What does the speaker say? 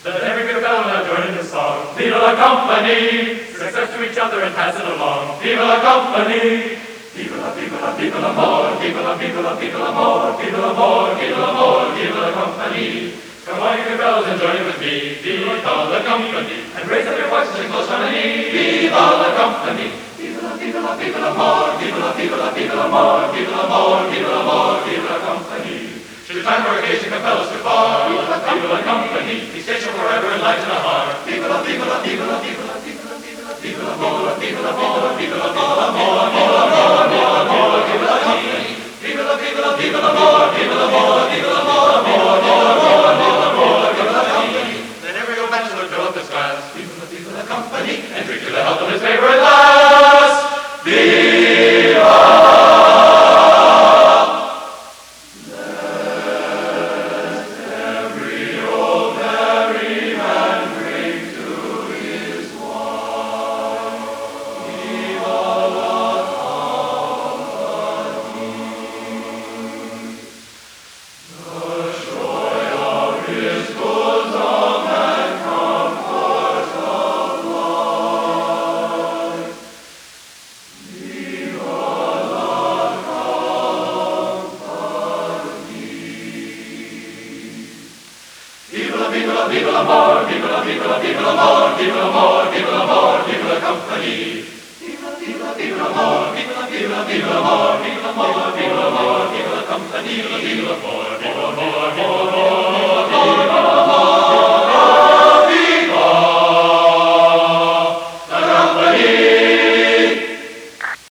Let every good fellow now join in the song. Viva la company! Success to each other and pass it along. Viva la company! Viva la, viva la, viva l'amore! Viva la, viva la, viva l'amore! Viva l'amore, viva l'amore, viva la company! Come on, you good fellows, and join in with me. Viva la company! And raise up your voices in close harmony. Viva la company! Viva la, viva la, viva l'amore! Viva la, viva la, viva l'amore! Viva l'amore, viva l'amore, viva la company! Should the time or occasion compel us to part, viva la company, be station forever and light in our heart. Viva la, viva la, viva la, viva la, viva la, viva la, viva la, viva la, viva la, viva la, viva la, viva la, viva la, company. Viva la, viva la, viva la, viva la, viva la, viva la, company. Let every old bachelor fill up his glass. Viva la company, and drink to the health of his favorite lass. Viva! Viva l'amore, viva la, viva la, viva l'amore, viva l'amore, viva l'amore, viva la company. Viva la, viva la, viva l'amore, viva la, viva la, viva l'amore, viva l'amore, viva l'amore, viva la company. Viva l'amore, viva l'amore, viva l'amore.